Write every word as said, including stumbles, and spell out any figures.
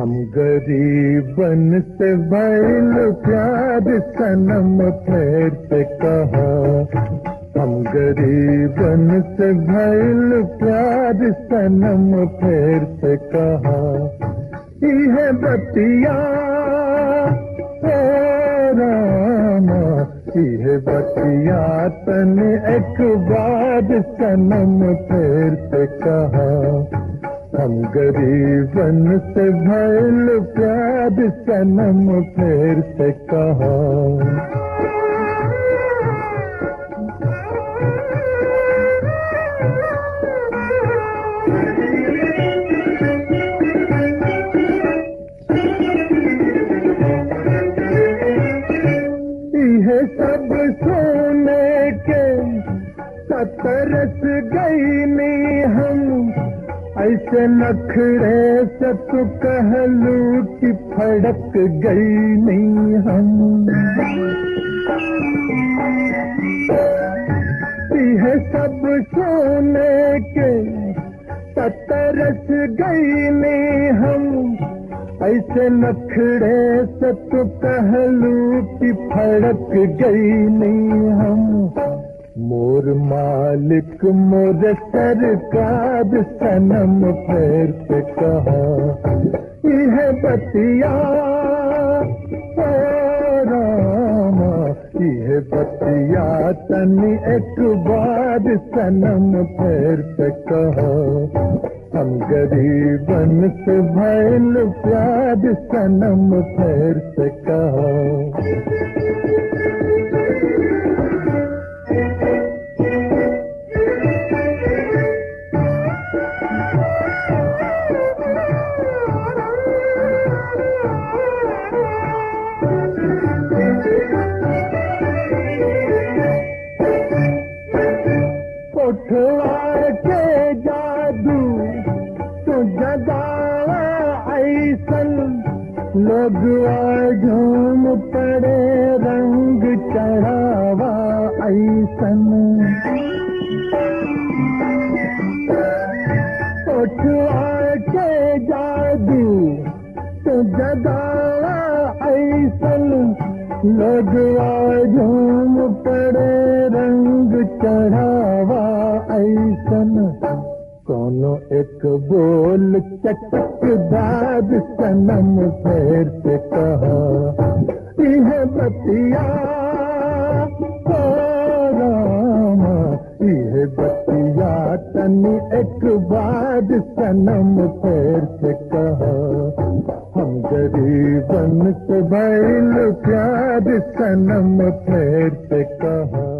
हम गरीबन से भइल प्यार सनम फिर से कहा। हम गरीबन से भइल प्यार सनम फिर से कहा। इहे बतिया ओ रामा, इहे बतिया तन एक बार सनम फिर से कहा। हम गरीबन से भइल प्यार सनम फिर से कहा। ये सब सोने के तरस गई नहीं हम, ऐसे नखरे से तो कहलू कि फड़क गई नहीं हम। ये सब सोने के तरस गई नहीं हम, ऐसे नखरे से तो कहलू कि फड़क गई नहीं हम। मोर मालिक मोर सरकार सनम फिर से कहा। यह बतिया ओ रामा, यह बतिया तनी एक बार सनम फिर से कहा। हम गरीबन से भइल प्यार सनम फिर से कहा। उठवा के जादू तो जगावा ऐसन, लोग झूम पड़े रंग चढ़ावा ऐसन। उठवा के जादू तो जगावा ऐसन, लोग झूम पड़े रंग चढ़ावा ऐसन। कोनो एक बोल चटकदार सनम फिर से कहा। यह बतिया ओ रामा, यह बतिया तनी एक बार सनम फिर से कहा। हम गरीबन से भइल प्यार सनम फिर से कहा।